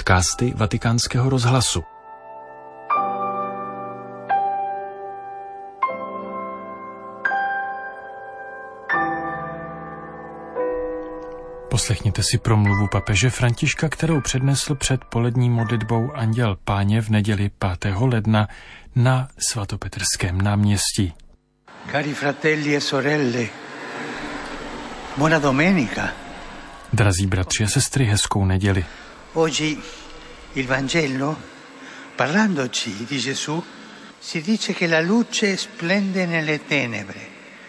Podcasty Vatikánského rozhlasu. Poslechněte si promluvu papeže Františka, kterou přednesl před polední modlitbou Anděl Páně v neděli 5. ledna na svatopetrském náměstí. Cari fratelli e sorelle, buona domenica. Drazí bratři a sestry, hezkou neděli. Oggi il Vangelo, parlandoci di Gesù, si dice che la luce splende nelle tenebre.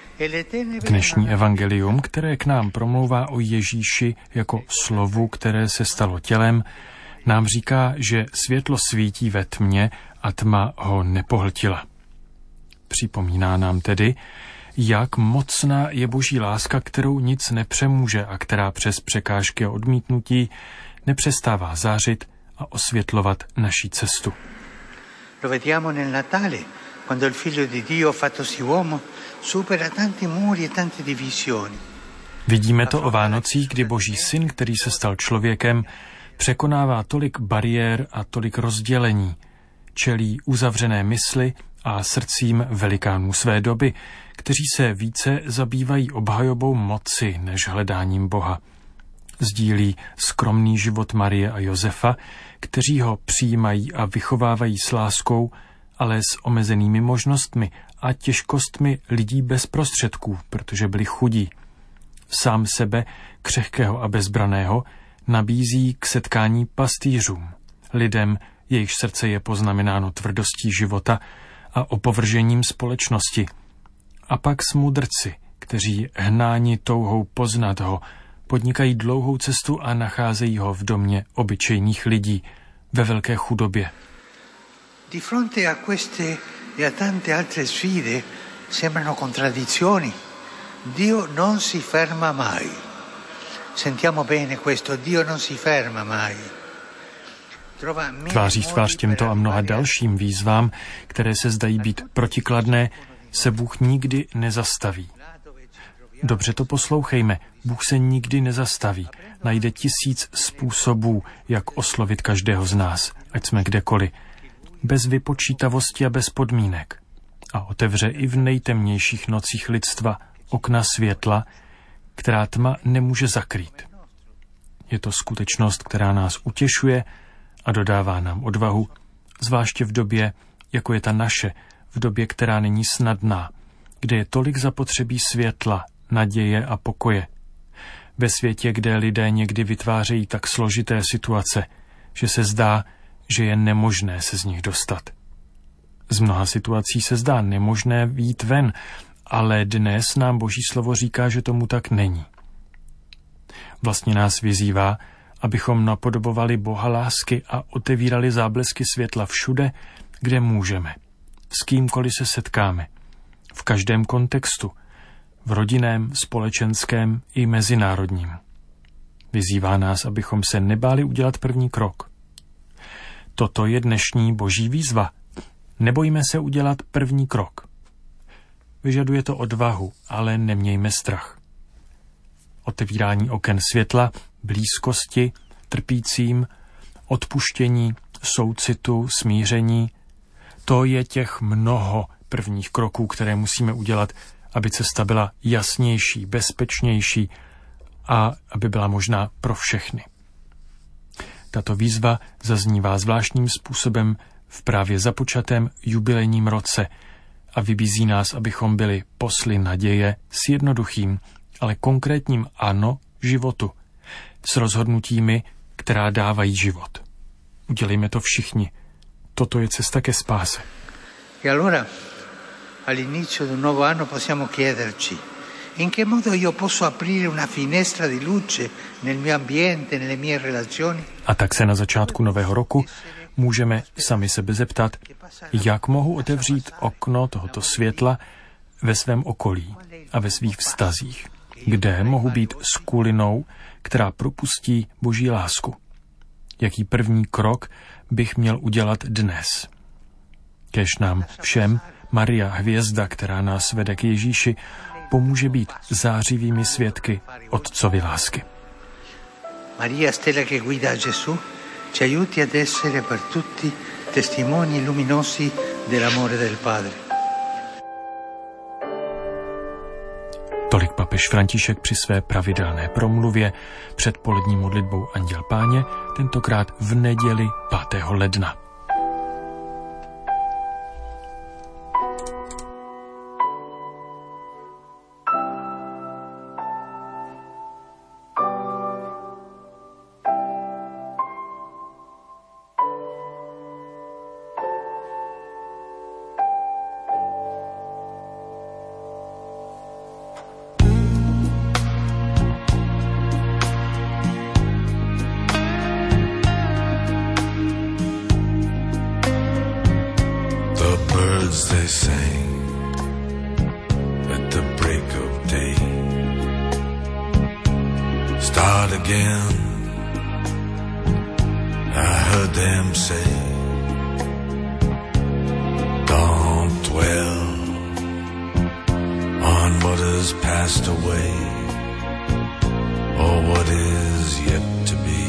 Dnešní evangelium, které k nám promlouvá o Ježíši jako slovu, které se stalo tělem, nám říká, že světlo svítí ve tmě a tma ho nepohltila. Připomíná nám tedy, jak mocná je Boží láska, kterou nic nepřemůže a která přes překážky a odmítnutí nepřestává zářit a osvětlovat naší cestu. Lo vediamo nel Natale, quando il Figlio di Dio fattosi uomo supera tanti muri e tante divisioni. Vidíme to o Vánocích, kdy Boží syn, který se stal člověkem, překonává tolik bariér a tolik rozdělení, čelí uzavřené mysli a srdcím velikánů své doby, kteří se více zabývají obhajobou moci než hledáním Boha. Sdílí skromný život Marie a Josefa, kteří ho přijímají a vychovávají s láskou, ale s omezenými možnostmi a těžkostmi lidí bez prostředků, protože byli chudí. Sám sebe, křehkého a bezbraného, nabízí k setkání pastýřům, lidem, jejichž srdce je poznamenáno tvrdostí života a opovržením společnosti. A pak s mudrci, kteří hnáni touhou poznat ho, podnikají dlouhou cestu a nacházejí ho v domě obyčejných lidí, ve velké chudobě. Di fronte a queste e a tante altre sfide sembrano contraddizioni. Dio non si ferma mai. Sentiamo bene questo, Dio non si ferma mai. Tváří v tvář těmto a mnoha dalším výzvám, které se zdají být protikladné, se Bůh nikdy nezastaví. Dobře to poslouchejme, Bůh se nikdy nezastaví. Najde 1000 způsobů, jak oslovit každého z nás, ať jsme kdekoliv, bez vypočítavosti a bez podmínek. A otevře i v nejtemnějších nocích lidstva okna světla, která tma nemůže zakrýt. Je to skutečnost, která nás utěšuje a dodává nám odvahu, zvláště v době, jako je ta naše, v době, která není snadná, kde je tolik zapotřebí světla, naděje a pokoje. Ve světě, kde lidé někdy vytvářejí tak složité situace, že se zdá, že je nemožné se z nich dostat. Z mnoha situací se zdá nemožné vyjít ven, ale dnes nám Boží slovo říká, že tomu tak není. Vlastně nás vyzývá, abychom napodobovali Boha lásky a otevírali záblesky světla všude, kde můžeme, s kýmkoliv se setkáme, v každém kontextu, v rodinném, společenském i mezinárodním. Vyzývá nás, abychom se nebáli udělat první krok. Toto je dnešní Boží výzva. Nebojme se udělat první krok. Vyžaduje to odvahu, ale nemějme strach. Otevírání oken světla, blízkosti, trpícím, odpuštění, soucitu, smíření, to je těch mnoho prvních kroků, které musíme udělat, aby cesta byla jasnější, bezpečnější a aby byla možná pro všechny. Tato výzva zaznívá zvláštním způsobem v právě započatém jubilejním roce a vybízí nás, abychom byli posly naděje s jednoduchým, ale konkrétním ano životu, s rozhodnutími, která dávají život. Udělejme to všichni. Toto je cesta ke spáse. E allora, all'inizio di un nuovo anno possiamo chiederci: in che modo io posso aprire una finestra di luce nel mio ambiente, nelle mie relazioni? A tak se na začátku nového roku můžeme sami sebe zeptat, jak mohu otevřít okno tohoto světla ve svém okolí a ve svých vztazích, kde mohu být skulinou, která propustí Boží lásku. Jaký první krok bych měl udělat dnes? Kéž nám všem Maria, hvězda, která nás vede k Ježíši, pomůže být zářivými svědky Otcovy lásky. Maria, stella che guida Gesù, ci aiuti ad essere per tutti testimoni luminosi dell'amore del Padre. Tolik papež František při své pravidelné promluvě před polední modlitbou Anděl Páně, tentokrát v neděli 5. ledna. They sang at the break of day. Start again, I heard them say. Don't dwell on what has passed away, or what is yet to be.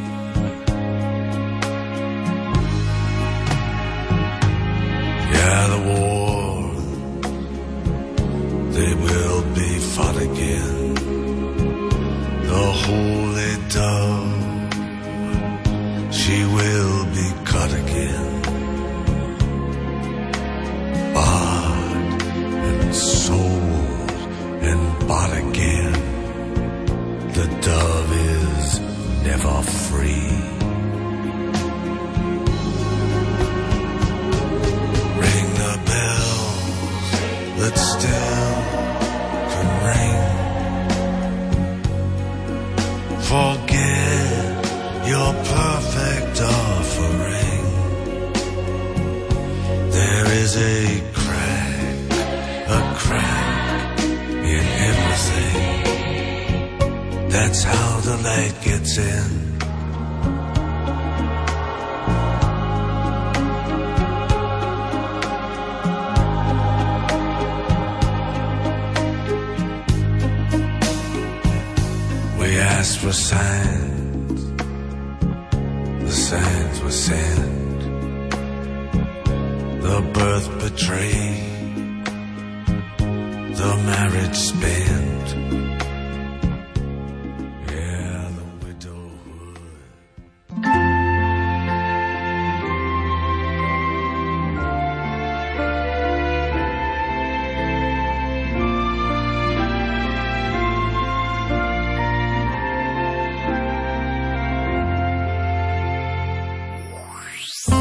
Yeah, the war, they will be fought again. The holy dove, she will be cut again. Bought and sold and bought again. The dove is never free. That still can ring. Forget your perfect offering. There is a crack in everything. That's how the light gets in. Asked for signs, the signs were sent. The birth betrayed, the marriage spent.